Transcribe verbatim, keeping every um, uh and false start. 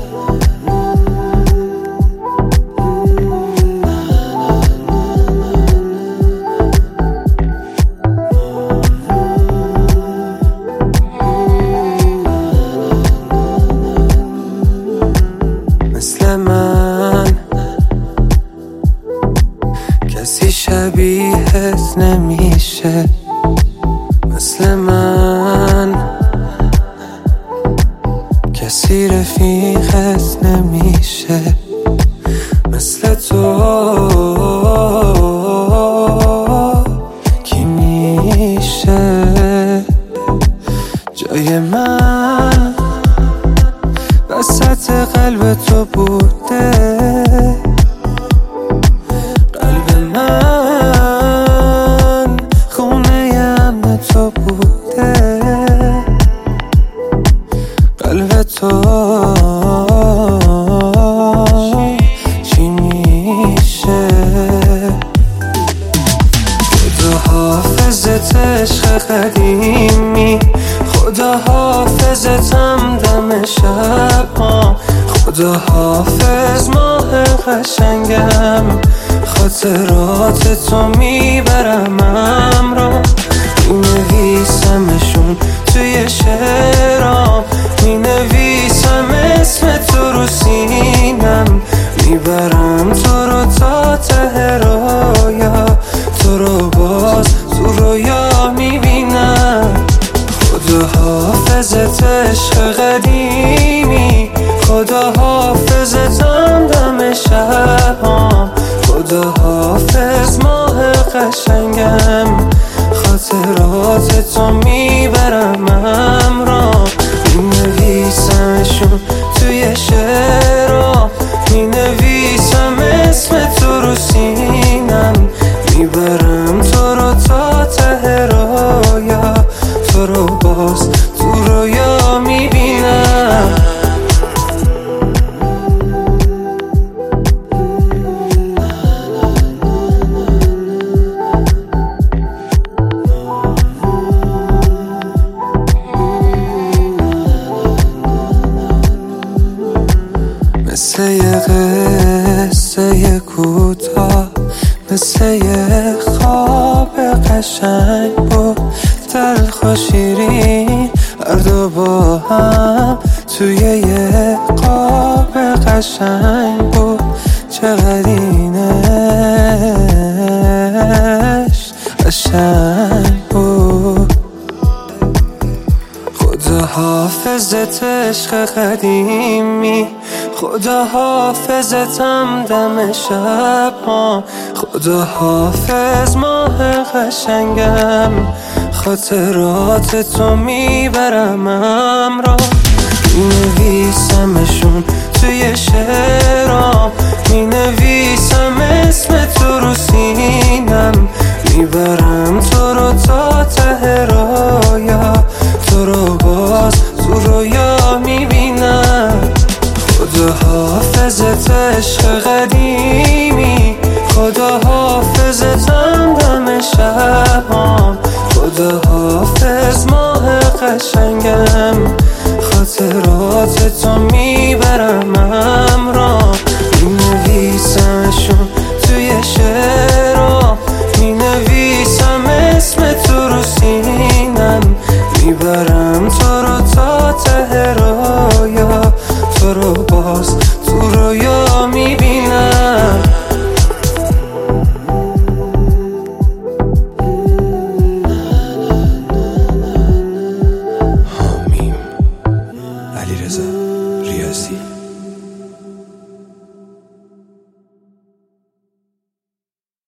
مثل من کسی شبیهت نمیشه، مثل من کسی رفیقت نمیشه، مثل تو کی میشه جای من وسط قلب تو بوده، قلب من خونه امن تو بوده، قلب تو چی میشه؟ خدا حافظت عشق قدیمی، خدا حافظتم دم شب ها، خدا حافظ ماه قشنگم، خاطرات تو میبرم همراه، مینویسمشون توی شعرام، مینویسم اسم تو رو سینم، میبرم تو رو تا ته رویا، تو رو باز تو رویا میبینم. خدا حافظت عشق قدیمی، خدا حافظتم دم شب ها، خدا حافظ ماه قشنگم، خاطرات تو میبرم همراه، مینویسمشون توی شعرها، مینویسم اسم تو رو سینم، میبرم تو رو تا ته رویا، تو رو باز تو رویا میبینم. مثل یه قصه کوتاه، مثل یه خواب قشنگ بود، تلخ و شیرین هر دو با هم توی یه قاب قشنگ بود، چقدر اینش قشنگ بود. خدا حافظت عشق قدیمی، خدا حافظتم دم شب ها، خدا حافظ ماه قشنگم، خاطرات تو میبرم همراه، مینویسمشون توی شعرام، مینویسم اسم تو رو سینم، میبرم تو رو تا ته رویا، تو رو باز تو رویا میبینم. خدا حافظت عشق قدیمی، خدا حافظتم دم شب ها، خدا حافظ ماه قشنگم، خاطرات تو میبرم همراه، مینویسمشون توی شعرها، مینویسم اسم تو رو سینم، میبرم تو رو تا ته رویا، تو رو باز تو رویا میبینم. حامیم علیرضا ریاضی.